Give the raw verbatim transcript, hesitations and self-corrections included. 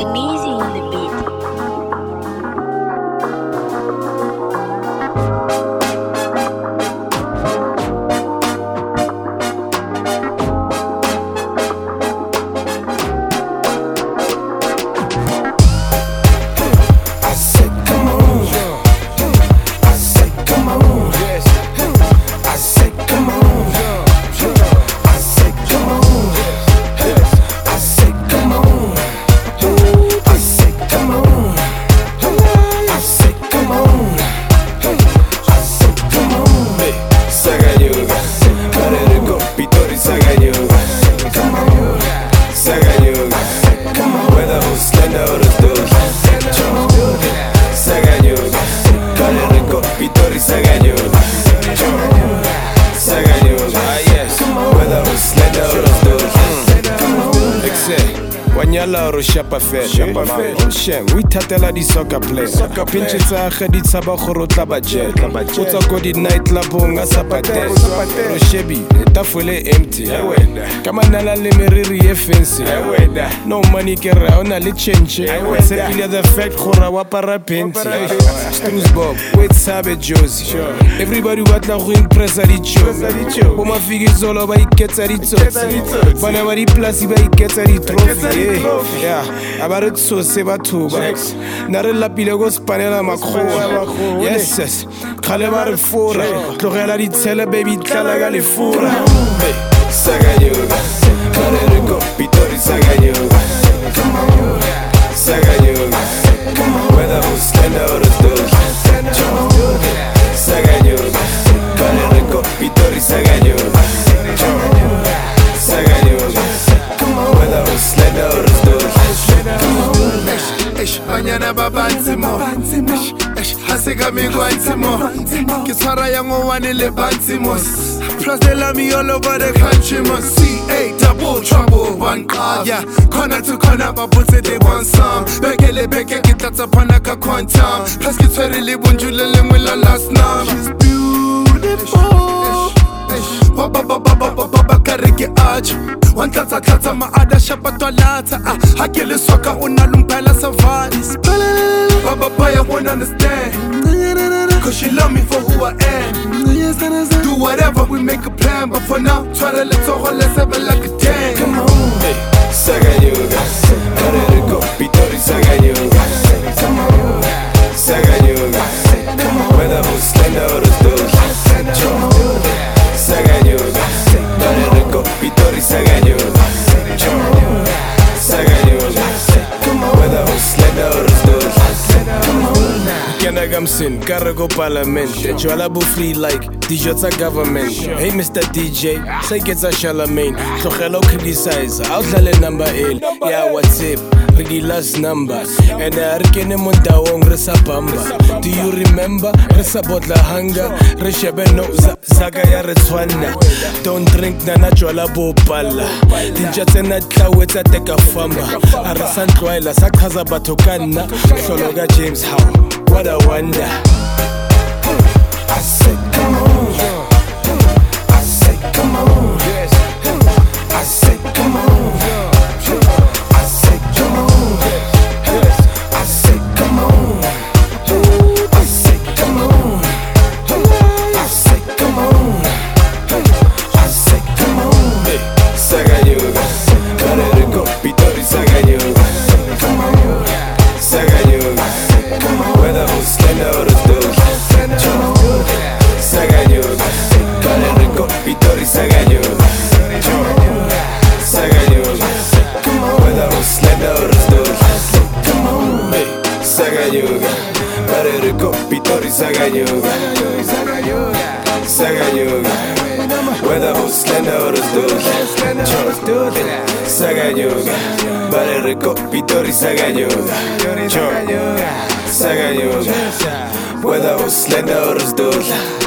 Easy on the beat. Wanyala ro shapa fe Shem, we tatela di soccer play Pinche tsa ge di tsaba gore tla ba jet O tsa ko di night clubong a sa patel Ro shebi, tafole empty Ka manala le meriri e fancy No money ke ra ona le change Tsepile the fact gore wa para penti Struz Bob, wait sabe Josie Everybody batla go impressa di cho Bo mafiki zolo ba iketsa di tsotsi Bana ba di plasi ba iketsa di trophy Yeah, about it so se batho ba Nare lapile go spanela makgowa Yes, yes, khale ba re fora Tlogela di tshele baby tlala ka lefura Saganyoga, kare re go pitori saganyoga Saganyoga, whether who stand out or do Saganyoga, kare re go pitori saganyoga Saganyoga, whether who stand out or do Banyana babanzi mo Haseka migwanzi mo Kiswara yango wani le banzi mo Plus they love me all over the country mo C A double trouble one car Yeah, corner to corner babuse they want some Bekele beke kitata panaka quantum Plus kitwere li bunjule le mwila last name She's beautiful Baba baba baba baba kareke arch One tata tata ma ada shapa toilata Ah, hakele soka unalumpela savani Baba baya won't understand Cause she love me for who I am Do whatever, we make a plan But for now, try to let's all let's have it like a damn Come on Saganyoga Kare re go pitori saganyoga Saganyoga Whether who stand out or do Saganyoga Kare re go pitori saganyoga Saganyoga Whether who stand out or do Gamsin, Karago Parliament Jwala bu free like D J tsa government Hey Mister D J, say get a Charlemagne Tlogelo criticize, outlale number L Yeah, WhatsApp, really last number And I rekene mondawong resa bamba Do you remember? Resa botla hanga Reshebe no zaga ya retswana Don't drink na na jwala bu pala Dinja tsena tlawe tsa teka famba Aresa ntloela, sa kaza batho kanna Hlologa James Howe What a wonder. I said, come on. I said, come on. I said, come on. I said, come on. I said, come on. I said, come on. I said, come on. I said, come on. Saganyoga. Kare re go pitori saganyoga. Saganyoga. Whether who stand out or do Saganyoga Kare re go pitori saganyoga Saganyoga Whether who stand out or do Saganyoga Kare re go pitori saganyoga Saganyoga Whether who stand out or do Saganyoga Kare re go pitori saganyoga Saganyoga Whether who slender or stood